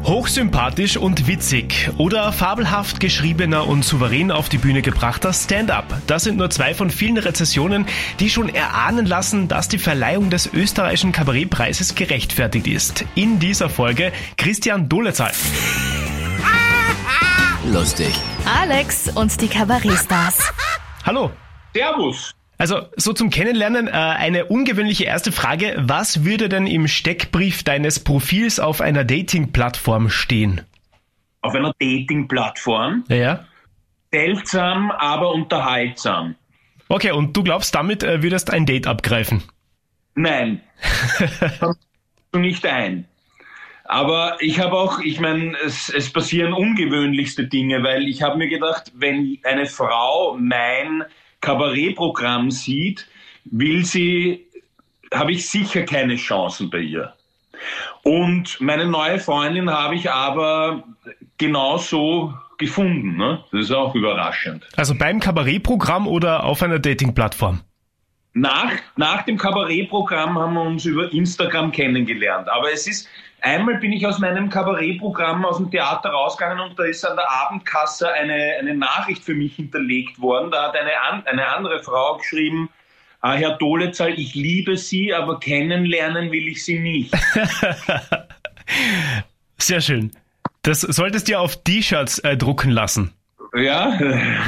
Hochsympathisch und witzig oder fabelhaft geschriebener und souverän auf die Bühne gebrachter Stand-up. Das sind nur zwei von vielen Rezensionen, die schon erahnen lassen, dass die Verleihung des österreichischen Kabarettpreises gerechtfertigt ist. In dieser Folge Christian Dolezahl. Lustig. Alex und die Kabarettstars. Hallo. Servus. Also, so zum Kennenlernen, eine ungewöhnliche erste Frage. Was würde denn im Steckbrief deines Profils auf einer Dating-Plattform stehen? Auf einer Dating-Plattform. Ja. Seltsam, aber unterhaltsam. Okay, und du glaubst, damit würdest ein Date abgreifen? Nein. Du nicht ein. Aber ich meine, es passieren ungewöhnlichste Dinge, weil ich habe mir gedacht, wenn eine Frau mein Kabarettprogramm sieht, habe ich sicher keine Chancen bei ihr. Und meine neue Freundin habe ich aber genauso gefunden. Ne? Das ist auch überraschend. Also beim Kabarettprogramm oder auf einer Dating-Plattform? Nach dem Kabarettprogramm haben wir uns über Instagram kennengelernt. Aber einmal bin ich aus meinem Kabarettprogramm aus dem Theater rausgegangen und da ist an der Abendkasse eine Nachricht für mich hinterlegt worden. Da hat eine andere Frau geschrieben, Herr Dolezahl, ich liebe Sie, aber kennenlernen will ich Sie nicht. Sehr schön. Das solltest du dir auf T-Shirts drucken lassen. Ja,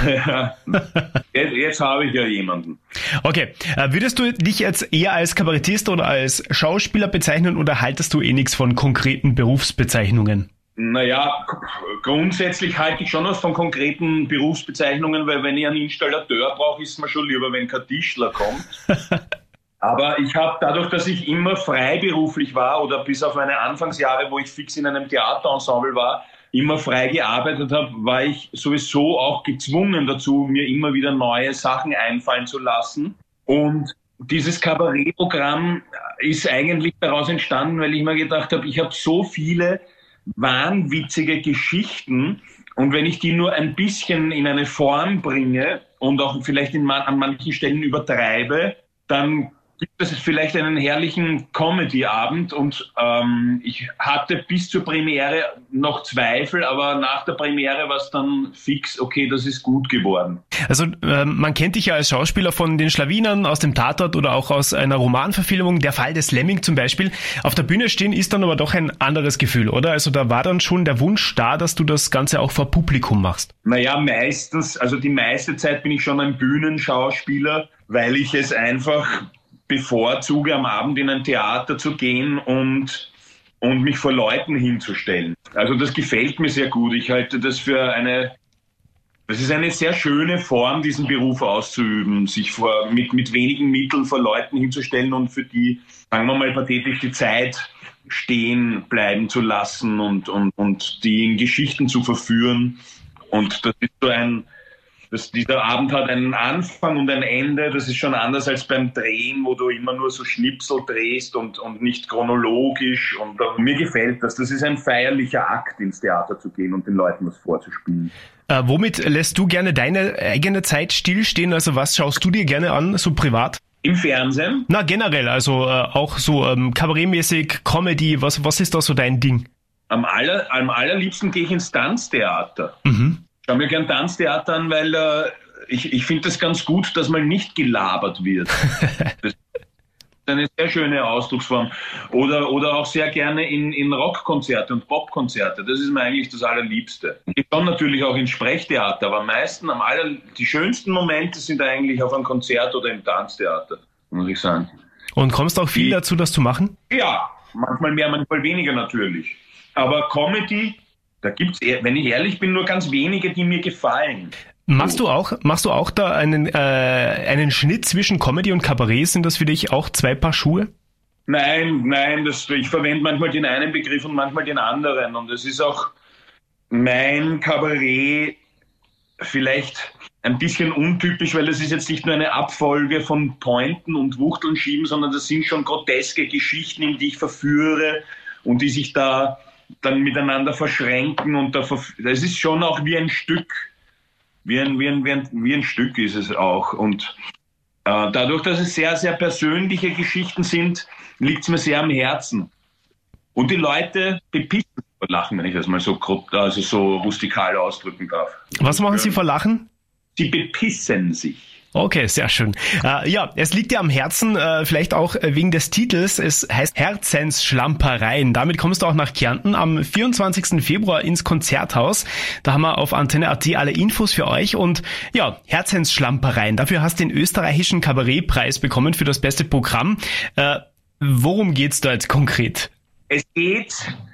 jetzt habe ich ja jemanden. Okay, würdest du dich jetzt eher als Kabarettist oder als Schauspieler bezeichnen oder haltest du nichts von konkreten Berufsbezeichnungen? Naja, grundsätzlich halte ich schon was von konkreten Berufsbezeichnungen, weil wenn ich einen Installateur brauche, ist mir schon lieber, wenn kein Tischler kommt. Aber ich habe dadurch, dass ich immer freiberuflich war oder bis auf meine Anfangsjahre, wo ich fix in einem Theaterensemble war, immer frei gearbeitet habe, war ich sowieso auch gezwungen dazu, mir immer wieder neue Sachen einfallen zu lassen. Und dieses Kabarettprogramm ist eigentlich daraus entstanden, weil ich mir gedacht habe, ich habe so viele wahnwitzige Geschichten und wenn ich die nur ein bisschen in eine Form bringe und auch vielleicht an manchen Stellen übertreibe, dann gibt es vielleicht einen herrlichen Comedy-Abend und ich hatte bis zur Premiere noch Zweifel, aber nach der Premiere war es dann fix, okay, das ist gut geworden. Also man kennt dich ja als Schauspieler von den Schlawinern, aus dem Tatort oder auch aus einer Romanverfilmung, der Fall des Lemming zum Beispiel. Auf der Bühne stehen ist dann aber doch ein anderes Gefühl, oder? Also da war dann schon der Wunsch da, dass du das Ganze auch vor Publikum machst. Naja, meistens, also die meiste Zeit bin ich schon ein Bühnenschauspieler, weil ich es einfach bevorzuge, am Abend in ein Theater zu gehen und mich vor Leuten hinzustellen. Also das gefällt mir sehr gut. Ich halte das das ist eine sehr schöne Form, diesen Beruf auszuüben, sich mit wenigen Mitteln vor Leuten hinzustellen und für die, sagen wir mal pathetisch, die Zeit stehen bleiben zu lassen und die in Geschichten zu verführen. Und das ist dieser Abend hat einen Anfang und ein Ende, das ist schon anders als beim Drehen, wo du immer nur so Schnipsel drehst und nicht chronologisch. Und mir gefällt das. Das ist ein feierlicher Akt, ins Theater zu gehen und den Leuten was vorzuspielen. Womit lässt du gerne deine eigene Zeit stillstehen? Also was schaust du dir gerne an, so privat? Im Fernsehen? Na, generell, also auch so kabarettmäßig, Comedy, was ist da so dein Ding? Am allerliebsten gehe ich ins Tanztheater. Mhm. Ich schaue mir gern Tanztheater an, weil ich finde das ganz gut, dass mal nicht gelabert wird. Das ist eine sehr schöne Ausdrucksform. Oder auch sehr gerne in Rockkonzerte und Popkonzerte. Das ist mir eigentlich das Allerliebste. Ich komme natürlich auch ins Sprechtheater, aber am meisten, die schönsten Momente sind eigentlich auf einem Konzert oder im Tanztheater, muss ich sagen. Und kommst du auch viel dazu, das zu machen? Ja, manchmal mehr, manchmal weniger natürlich. Aber Comedy, da gibt's, wenn ich ehrlich bin, nur ganz wenige, die mir gefallen. Machst du auch da einen Schnitt zwischen Comedy und Kabarett? Sind das für dich auch zwei Paar Schuhe? Nein, ich verwende manchmal den einen Begriff und manchmal den anderen. Und es ist auch mein Kabarett vielleicht ein bisschen untypisch, weil das ist jetzt nicht nur eine Abfolge von Pointen und Wuchteln schieben, sondern das sind schon groteske Geschichten, in die ich verführe und die sich da dann miteinander verschränken. Und das ist schon auch wie ein Stück. Wie ein Stück ist es auch. Und dadurch, dass es sehr, sehr persönliche Geschichten sind, liegt es mir sehr am Herzen. Und die Leute bepissen Lachen, wenn ich das mal so rustikal ausdrücken darf. Was machen Sie vor Lachen? Sie bepissen sich. Okay, sehr schön. Ja, es liegt dir am Herzen, vielleicht auch wegen des Titels. Es heißt Herzensschlampereien. Damit kommst du auch nach Kärnten am 24. Februar ins Konzerthaus. Da haben wir auf Antenne.at alle Infos für euch. Und ja, Herzensschlampereien. Dafür hast du den österreichischen Kabarettpreis bekommen für das beste Programm. Worum geht's da jetzt konkret? Es geht,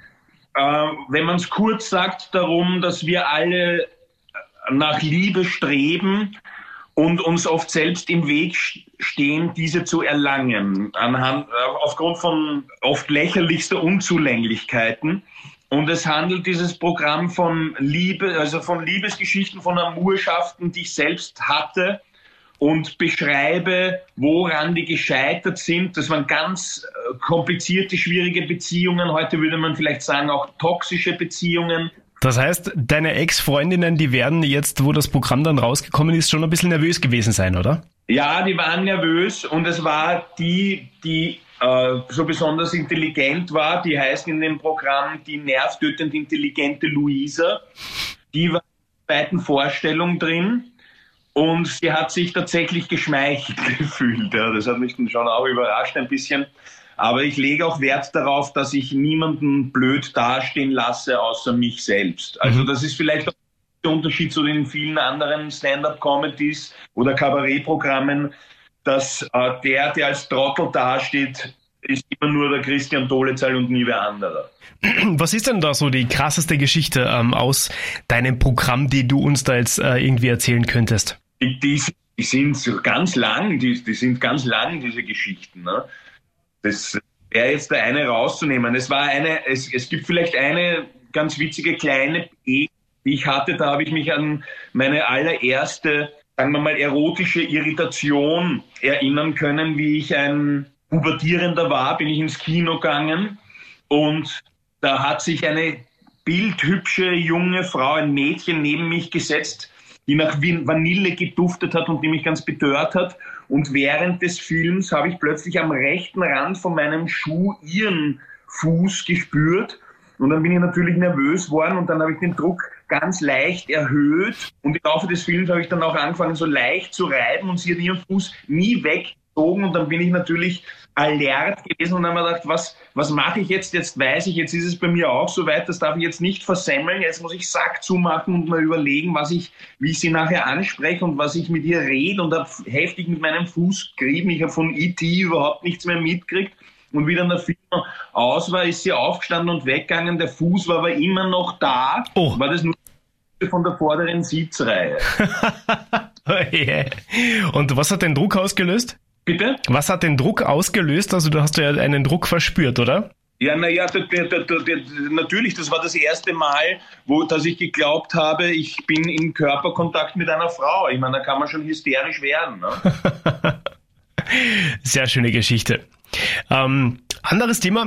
wenn man es kurz sagt, darum, dass wir alle nach Liebe streben und uns oft selbst im Weg stehen, diese zu erlangen, aufgrund von oft lächerlichster Unzulänglichkeiten. Und es handelt dieses Programm von Liebe, also von Liebesgeschichten, von Amurschaften, die ich selbst hatte, und beschreibe, woran die gescheitert sind. Das waren ganz komplizierte, schwierige Beziehungen. Heute würde man vielleicht sagen, auch toxische Beziehungen. Das heißt, deine Ex-Freundinnen, die werden jetzt, wo das Programm dann rausgekommen ist, schon ein bisschen nervös gewesen sein, oder? Ja, die waren nervös, und es war die so besonders intelligent war, die heißt in dem Programm die nervtötend intelligente Luisa. Die war in der zweiten Vorstellung drin, und sie hat sich tatsächlich geschmeichelt gefühlt. Ja, das hat mich dann schon auch überrascht ein bisschen. Aber ich lege auch Wert darauf, dass ich niemanden blöd dastehen lasse, außer mich selbst. Also das ist vielleicht auch der Unterschied zu den vielen anderen Stand-up-Comedies oder Kabarettprogrammen, dass der als Trottel dasteht, ist immer nur der Christian Dolezahl und nie wer anderer. Was ist denn da so die krasseste Geschichte aus deinem Programm, die du uns da jetzt irgendwie erzählen könntest? Die sind so ganz lang, die sind ganz lang, diese Geschichten, ne? Das wäre jetzt der eine rauszunehmen. Es gibt vielleicht eine ganz witzige kleine die ich hatte, da habe ich mich an meine allererste, sagen wir mal, erotische Irritation erinnern können, wie ich ein Pubertierender war, bin ich ins Kino gegangen, und da hat sich eine bildhübsche junge Frau, ein Mädchen, neben mich gesetzt, die nach Vanille geduftet hat und die mich ganz betört hat. Und während des Films habe ich plötzlich am rechten Rand von meinem Schuh ihren Fuß gespürt. Und dann bin ich natürlich nervös worden, und dann habe ich den Druck ganz leicht erhöht. Und im Laufe des Films habe ich dann auch angefangen, so leicht zu reiben, und sie hat ihren Fuß nie weggezogen. Und dann bin ich natürlich alert gewesen und habe mir gedacht, was mache ich jetzt? Jetzt weiß ich, jetzt ist es bei mir auch so weit, das darf ich jetzt nicht versemmeln. Jetzt muss ich Sack zumachen und mal überlegen, wie ich sie nachher anspreche und was ich mit ihr rede, und habe heftig mit meinem Fuß gerieben. Ich habe von E.T. überhaupt nichts mehr mitgekriegt. Und wie dann der Film aus war, ist sie aufgestanden und weggegangen. Der Fuß war aber immer noch da. Oh. War das nur von der vorderen Sitzreihe. Oh yeah. Und was hat den Druck ausgelöst? Bitte? Was hat den Druck ausgelöst? Also du hast ja einen Druck verspürt, oder? Ja, naja, natürlich, das war das erste Mal, dass ich geglaubt habe, ich bin in Körperkontakt mit einer Frau. Ich meine, da kann man schon hysterisch werden. Ne? Sehr schöne Geschichte. Anderes Thema.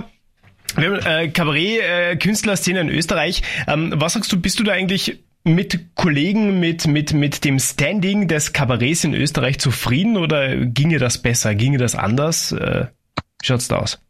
Kabarett-Künstlerszene in Österreich. Was sagst du, bist du da eigentlich mit Kollegen, mit dem Standing des Kabaretts in Österreich zufrieden, oder ginge das besser? Ginge das anders? Wie schaut's da aus?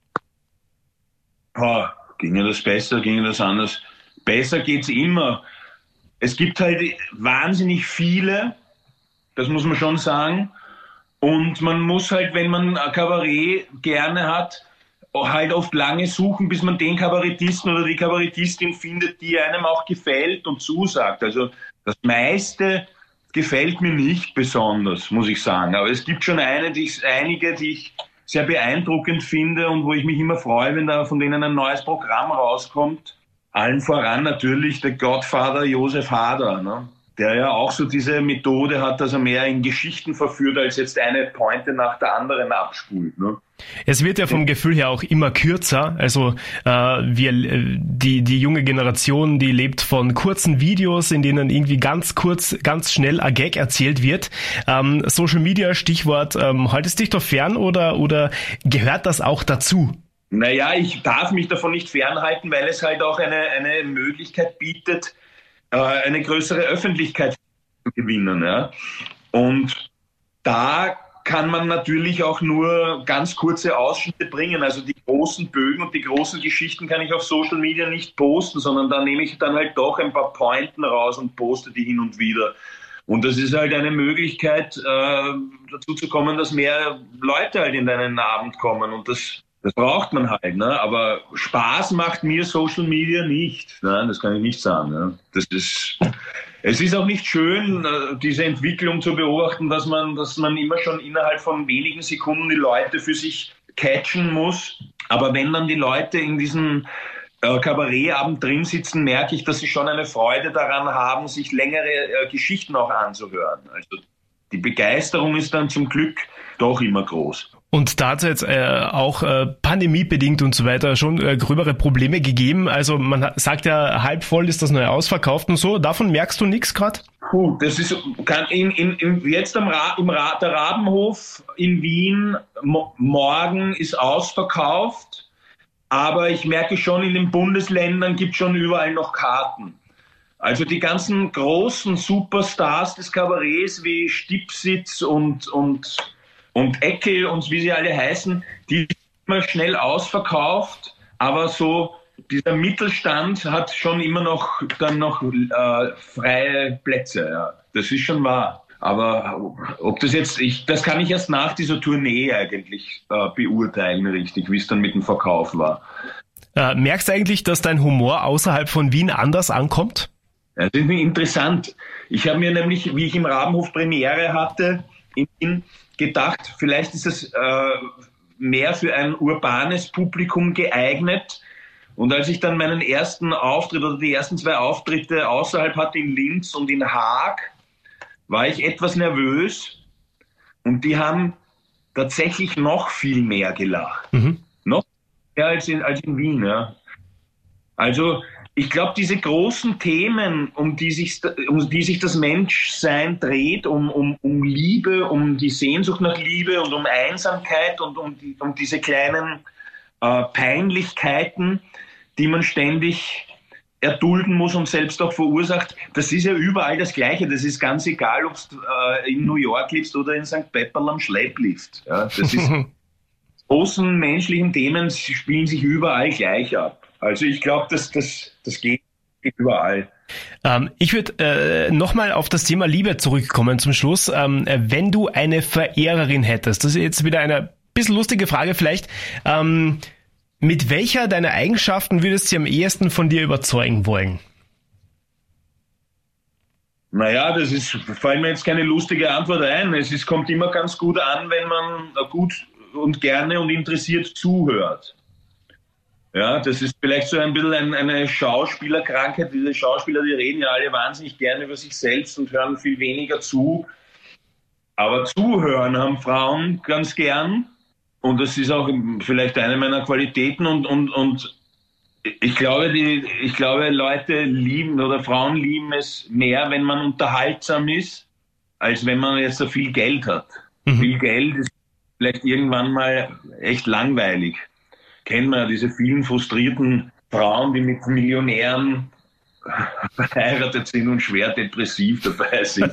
Ginge das besser? Ginge das anders? Besser geht's immer. Es gibt halt wahnsinnig viele, das muss man schon sagen. Und man muss halt, wenn man ein Kabarett gerne hat, halt oft lange suchen, bis man den Kabarettisten oder die Kabarettistin findet, die einem auch gefällt und zusagt. Also das meiste gefällt mir nicht besonders, muss ich sagen. Aber es gibt schon einige, die ich sehr beeindruckend finde und wo ich mich immer freue, wenn da von denen ein neues Programm rauskommt. Allen voran natürlich der Godfather Josef Hader, ne? Der ja auch so diese Methode hat, dass er mehr in Geschichten verführt, als jetzt eine Pointe nach der anderen abspult. Ne? Es wird ja vom Gefühl her auch immer kürzer. Also die junge Generation, die lebt von kurzen Videos, in denen irgendwie ganz kurz, ganz schnell ein Gag erzählt wird. Social Media, Stichwort, haltest dich doch fern oder gehört das auch dazu? Naja, ich darf mich davon nicht fernhalten, weil es halt auch eine Möglichkeit bietet, eine größere Öffentlichkeit zu gewinnen. Ja? Und da kann man natürlich auch nur ganz kurze Ausschnitte bringen. Also die großen Bögen und die großen Geschichten kann ich auf Social Media nicht posten, sondern da nehme ich dann halt doch ein paar Pointen raus und poste die hin und wieder. Und das ist halt eine Möglichkeit, dazu zu kommen, dass mehr Leute halt in deinen Abend kommen. Und das braucht man halt. Ne? Aber Spaß macht mir Social Media nicht. Nein, das kann ich nicht sagen. Ne? Es ist auch nicht schön, diese Entwicklung zu beobachten, dass man immer schon innerhalb von wenigen Sekunden die Leute für sich catchen muss. Aber wenn dann die Leute in diesem Kabarettabend drin sitzen, merke ich, dass sie schon eine Freude daran haben, sich längere Geschichten auch anzuhören. Also die Begeisterung ist dann zum Glück doch immer groß. Und da hat es jetzt auch pandemiebedingt und so weiter schon gröbere Probleme gegeben. Also man sagt ja, halb voll ist das neue ausverkauft und so. Davon merkst du nichts gerade? Das ist jetzt der Rabenhof in Wien morgen ist ausverkauft. Aber ich merke schon, in den Bundesländern gibt es schon überall noch Karten. Also die ganzen großen Superstars des Kabarets wie Stipsitz und Eckel und wie sie alle heißen, die sind immer schnell ausverkauft. Aber so dieser Mittelstand hat schon immer noch freie Plätze. Ja. Das ist schon wahr. Aber ob das jetzt, das kann ich erst nach dieser Tournee eigentlich beurteilen, richtig, wie es dann mit dem Verkauf war. Merkst du eigentlich, dass dein Humor außerhalb von Wien anders ankommt? Das ist interessant. Ich habe mir nämlich, wie ich im Rabenhof Premiere hatte, in Wien gedacht, vielleicht ist es mehr für ein urbanes Publikum geeignet. Und als ich dann meinen ersten Auftritt oder die ersten 2 Auftritte außerhalb hatte, in Linz und in Haag, war ich etwas nervös und die haben tatsächlich noch viel mehr gelacht. Mhm. Noch mehr als in Wien. Ja. Also ich glaube, diese großen Themen, um die sich das Menschsein dreht, um Liebe, um die Sehnsucht nach Liebe und um Einsamkeit und um diese kleinen Peinlichkeiten, die man ständig erdulden muss und selbst auch verursacht, das ist ja überall das Gleiche. Das ist ganz egal, ob du in New York lebst oder in St. Pepperl am Schlepplift. Ja, das ist großen menschlichen Themen spielen sich überall gleich ab. Also ich glaube, das geht überall. Ich würde nochmal auf das Thema Liebe zurückkommen zum Schluss. Wenn du eine Verehrerin hättest, das ist jetzt wieder eine bisschen lustige Frage vielleicht, mit welcher deiner Eigenschaften würdest du sie am ehesten von dir überzeugen wollen? Naja, fällt mir jetzt keine lustige Antwort ein. Kommt immer ganz gut an, wenn man gut und gerne und interessiert zuhört. Ja, das ist vielleicht so ein bisschen eine Schauspielerkrankheit. Diese Schauspieler, die reden ja alle wahnsinnig gerne über sich selbst und hören viel weniger zu. Aber zuhören haben Frauen ganz gern. Und das ist auch vielleicht eine meiner Qualitäten und ich glaube, Leute lieben oder Frauen lieben es mehr, wenn man unterhaltsam ist, als wenn man jetzt so viel Geld hat. Mhm. Viel Geld ist vielleicht irgendwann mal echt langweilig. Kennen wir ja diese vielen frustrierten Frauen, die mit Millionären verheiratet sind und schwer depressiv dabei sind.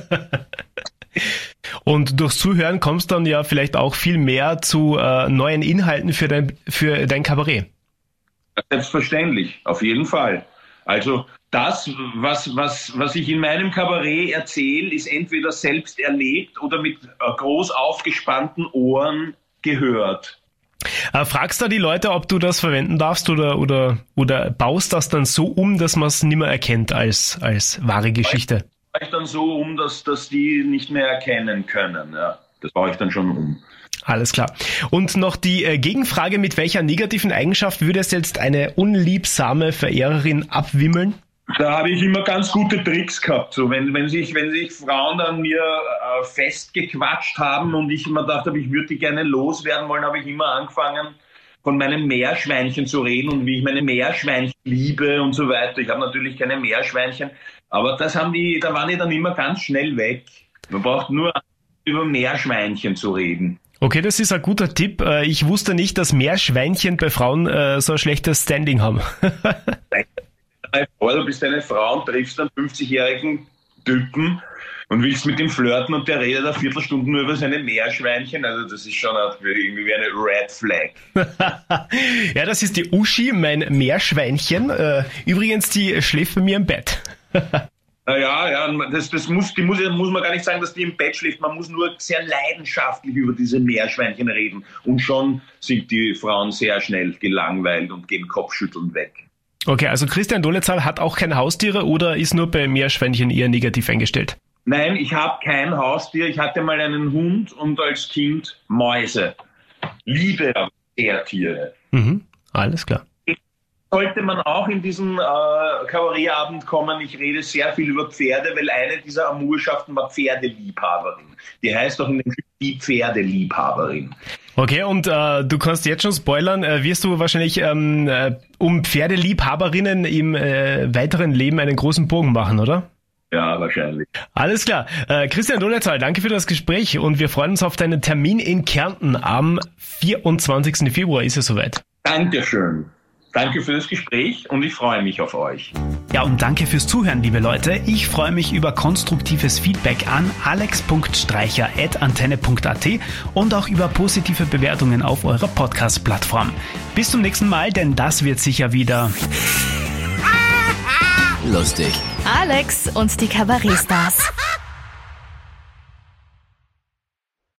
Und durchs Zuhören kommst dann ja vielleicht auch viel mehr zu neuen Inhalten für dein Kabarett. Selbstverständlich, auf jeden Fall. Also das, was ich in meinem Kabarett erzähle, ist entweder selbst erlebt oder mit groß aufgespannten Ohren gehört. Fragst du die Leute, ob du das verwenden darfst oder baust das dann so um, dass man es nicht mehr erkennt als wahre Geschichte? Ich dann so um, dass die nicht mehr erkennen können. Ja, das baue ich dann schon um. Alles klar. Und noch die Gegenfrage, mit welcher negativen Eigenschaft würdest du jetzt eine unliebsame Verehrerin abwimmeln? Da habe ich immer ganz gute Tricks gehabt. So, wenn sich Frauen an mir festgequatscht haben und ich immer dachte, ich würde die gerne loswerden wollen, habe ich immer angefangen, von meinem Meerschweinchen zu reden und wie ich meine Meerschweinchen liebe und so weiter. Ich habe natürlich keine Meerschweinchen, aber da waren die dann immer ganz schnell weg. Man braucht nur über Meerschweinchen zu reden. Okay, das ist ein guter Tipp. Ich wusste nicht, dass Meerschweinchen bei Frauen so ein schlechtes Standing haben. Du bist eine Frau und triffst einen 50-jährigen Typen und willst mit dem flirten und der redet eine Viertelstunde nur über seine Meerschweinchen. Also das ist schon irgendwie eine Red Flag. Ja, das ist die Uschi, mein Meerschweinchen. Übrigens, die schläft bei mir im Bett. Ja, das muss man gar nicht sagen, dass die im Bett schläft. Man muss nur sehr leidenschaftlich über diese Meerschweinchen reden. Und schon sind die Frauen sehr schnell gelangweilt und gehen kopfschüttelnd weg. Okay, also Christian Dolezal hat auch keine Haustiere oder ist nur bei Meerschweinchen eher negativ eingestellt? Nein, ich habe kein Haustier. Ich hatte mal einen Hund und als Kind Mäuse. Liebe sehr Tiere. Alles klar. Sollte man auch in diesen Kabarettabend kommen. Ich rede sehr viel über Pferde, weil eine dieser Amurschaften war Pferdeliebhaberin. Die heißt auch in dem Stück die Pferdeliebhaberin. Okay, und du kannst jetzt schon spoilern, wirst du wahrscheinlich um Pferdeliebhaberinnen im weiteren Leben einen großen Bogen machen, oder? Ja, wahrscheinlich. Alles klar. Christian Dolezal, danke für das Gespräch und wir freuen uns auf deinen Termin in Kärnten am 24. Februar. Ist es soweit? Dankeschön. Danke für das Gespräch und ich freue mich auf euch. Ja, und danke fürs Zuhören, liebe Leute. Ich freue mich über konstruktives Feedback an alex.streicher@antenne.at und auch über positive Bewertungen auf eurer Podcast-Plattform. Bis zum nächsten Mal, denn das wird sicher wieder lustig. Alex und die Kabarettstars.